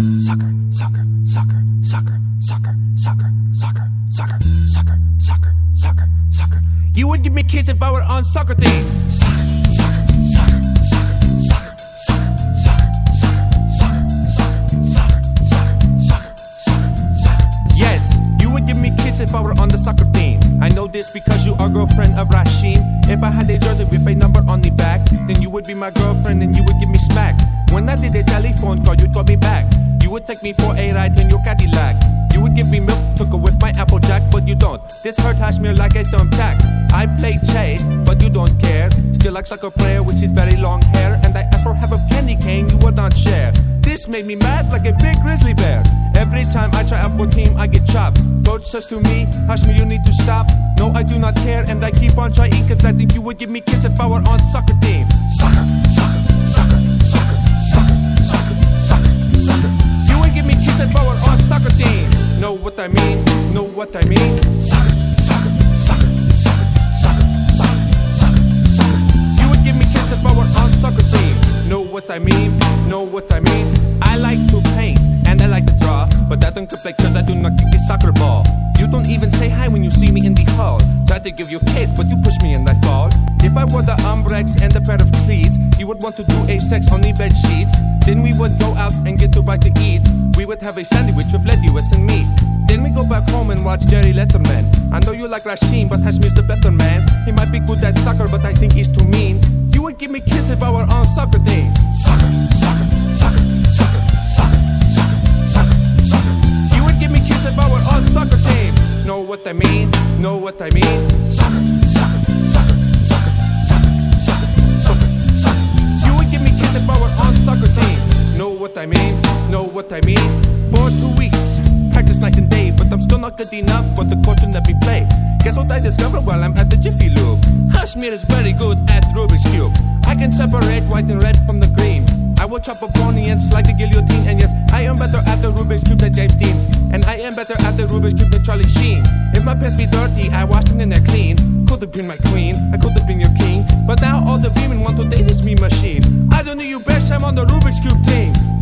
Sucker, sucker, sucker, sucker, sucker, sucker, sucker, sucker, sucker, sucker, sucker, sucker. You would give me kiss if I were on soccer team. Sucker, sucker, sucker, sucker, sucker, sucker, sucker, sucker, sucker, sucker, sucker, sucker, sucker. Yes, you would give me kiss if I were on the soccer team. I know this because you are girlfriend of Rasheen. If I had a jersey with a number on the back, then you would be my girlfriend and you would give me smack. When I did a telephone call, you'd call me back. You would take me for a ride in your Cadillac. You would give me milk, took her with my Applejack, but you don't. This hurt Hashmir like a thumbtack. I play chase, but you don't care. Still like soccer player with his very long hair. And I asked for half a candy cane, you would not share. This made me mad like a big grizzly bear. Every time I try out for team, I get chopped. Coach says to me, Hashmir, you need to stop. No, I do not care, and I keep on trying, cause I think you would give me kiss if I were on soccer team. Sucker, sucker, sucker, sucker, sucker, sucker, sucker, sucker. You would give me kiss if I were on soccer team. Know what I mean? Know what I mean? Sucker, sucker, sucker, sucker, sucker, sucker, sucker, sucker. You would give me kiss if I were on soccer team. Know what I mean? Know what I mean? I like to paint and I like to draw, but I don't play cause I do not kick the soccer ball. You don't even say hi when you see me in the hall. Try to give you a kiss, but you push me and I fall. If I wore the Umbrex and a pair of cleats, you would want to do a sex on the bed sheets. Then we would go out and get to bite to eat. We would have a sandwich with lettuce and meat. Then we go back home and watch Jerry Letterman. I know you like Rasheen, but Hashmir's the better man. He might be good at soccer, but I think he's too mean. You would give me a kiss if I were on soccer team. Sucker, sucker, sucker, sucker, sucker, sucker, sucker, sucker. You would give me a kiss if I were on soccer team. Know what I mean? Know what I mean? Sucker, sucker, sucker, sucker, sucker, sucker, sucker, sucker. You would give me a kiss if I were on soccer team. Know what I mean? Know what I mean? For 2 weeks, practice night and day, but I'm still not good enough for the coach to let me play. Guess what I discovered while I'm at the Jiffy Lube? Hashmir is very good at Rubik's Cube. I can separate white and red from the green. I will chop a pony and slide the guillotine. And yes, I am better at the Rubik's Cube than James Dean. And I am better at the Rubik's Cube than Charlie Sheen. If my pants be dirty, I wash them and they're clean. Could have been my queen, I could have been your king. But now all the women want to date this me machine. I don't need you, bitch, I'm on the Rubik's Cube team.